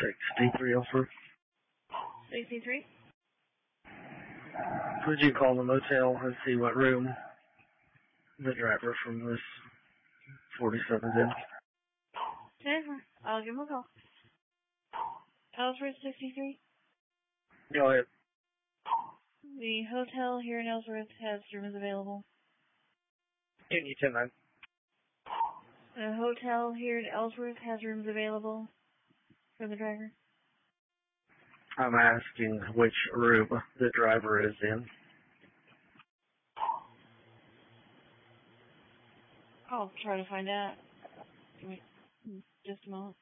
63 Ellsworth. 63? Could you call the motel and see what room the driver from this 47's in? Okay, I'll give him a call. Ellsworth 63? Go ahead. The hotel here in Ellsworth has rooms available. Can you 10-9? The hotel here in Ellsworth has rooms available for the driver. I'm asking which room the driver is in. I'll try to find out. Give me just a moment.